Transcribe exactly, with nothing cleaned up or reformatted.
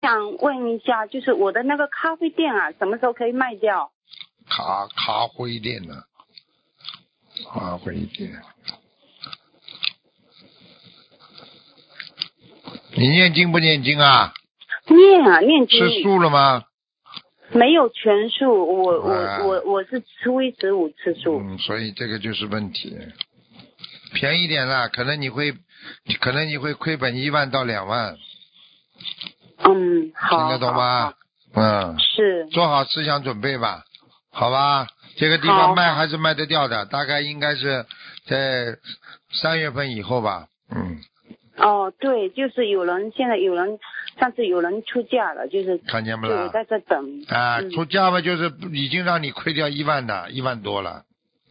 想问一下，就是我的那个咖啡店啊，什么时候可以卖掉？ 咖咖啡店呢？咖啡店。你念经不念经啊？ 念啊，念经。 吃素了吗？ 没有全素，我我啊我我是初一十五吃素。 嗯，所以这个就是问题。便宜点了，可能你会，可能你会亏本一万到两万。 嗯，好。 听得懂吗？嗯。 是。 做好思想准备吧，好吧？这个地方卖还是卖得掉的，大概应该是在三月份以后吧。嗯。 哦，对，就是有人现在有人上次有人出价了，就是看见不啦？ 就我在这等。 啊， 嗯、 出价嘛，就是已经让你亏掉一万的，一万多了。